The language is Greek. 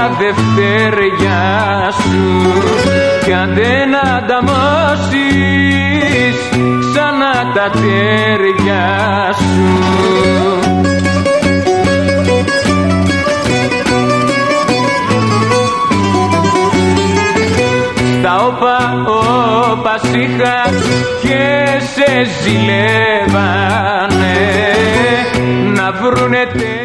δευτέρια σου κι αν δεν ανταμώσεις ξανά τα τέρια σου. Στα όπα είχα και σε ζηλεύανε να βρουνε